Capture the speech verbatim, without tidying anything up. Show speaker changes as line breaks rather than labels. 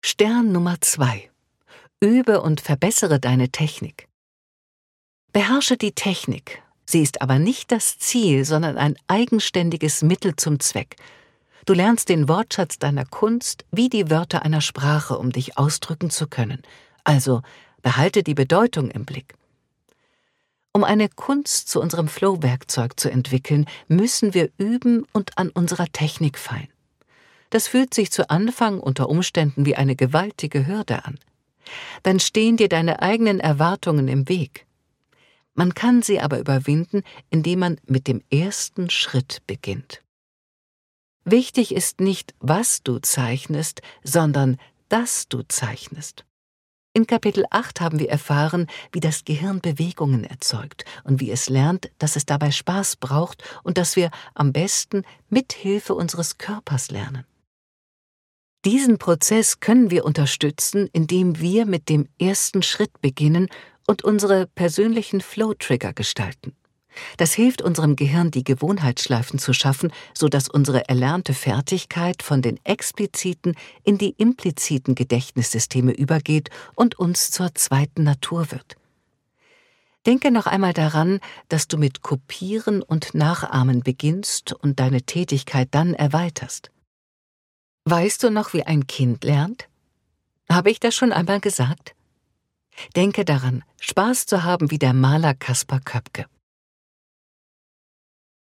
Stern Nummer zwei. Übe und verbessere deine Technik. Beherrsche die Technik. Sie ist aber nicht das Ziel, sondern ein eigenständiges Mittel zum Zweck. Du lernst den Wortschatz deiner Kunst wie die Wörter einer Sprache, um dich ausdrücken zu können. Also behalte die Bedeutung im Blick. Um eine Kunst zu unserem Flow-Werkzeug zu entwickeln, müssen wir üben und an unserer Technik feilen. Das fühlt sich zu Anfang unter Umständen wie eine gewaltige Hürde an. Dann stehen dir deine eigenen Erwartungen im Weg. Man kann sie aber überwinden, indem man mit dem ersten Schritt beginnt. Wichtig ist nicht, was du zeichnest, sondern dass du zeichnest. In Kapitel acht haben wir erfahren, wie das Gehirn Bewegungen erzeugt und wie es lernt, dass es dabei Spaß braucht und dass wir am besten mit Hilfe unseres Körpers lernen. Diesen Prozess können wir unterstützen, indem wir mit dem ersten Schritt beginnen und unsere persönlichen Flow-Trigger gestalten. Das hilft unserem Gehirn, die Gewohnheitsschleifen zu schaffen, sodass unsere erlernte Fertigkeit von den expliziten in die impliziten Gedächtnissysteme übergeht und uns zur zweiten Natur wird. Denke noch einmal daran, dass du mit Kopieren und Nachahmen beginnst und deine Tätigkeit dann erweiterst. Weißt du noch, wie ein Kind lernt? Habe ich das schon einmal gesagt? Denke daran, Spaß zu haben wie der Maler Kaspar Köpke.